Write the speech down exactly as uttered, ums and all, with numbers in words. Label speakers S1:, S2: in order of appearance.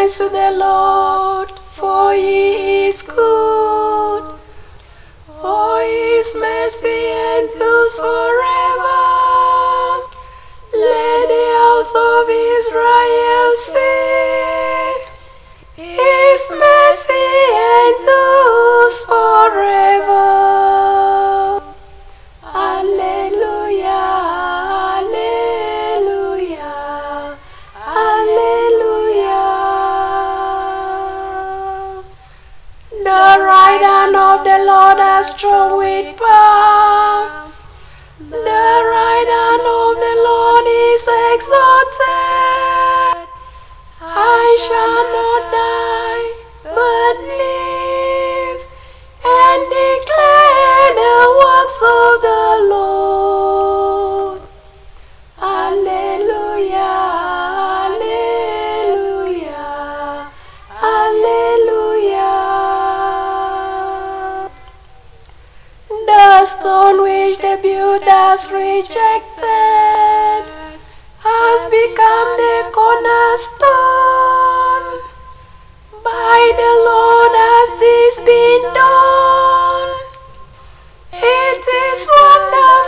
S1: thanks to the Lord, for He is good, for His mercy endures forever. Let the house of Israel say, His mercy endures forever. Alleluia, alleluia, alleluia. The right hand of the Lord is strong with power. The right hand of the Lord is exalted. I shall not die, but live and declare the works of the Lord. Alleluia, alleluia, alleluia. The stone which the builders rejected has become the cornerstone. By the Lord has this been done. It is wonderful.